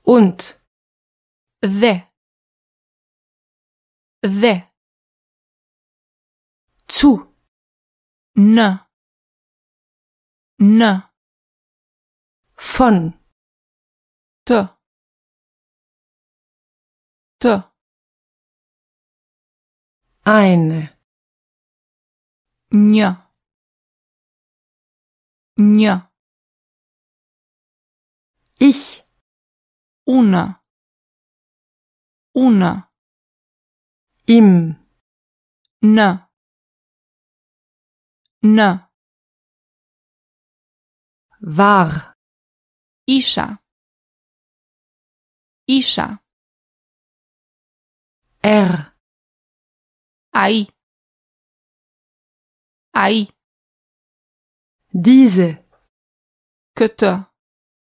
und, ve, zu, n, von, t, eine, nj, ich, una, im, n, war, isha, er, aí, diese, que te,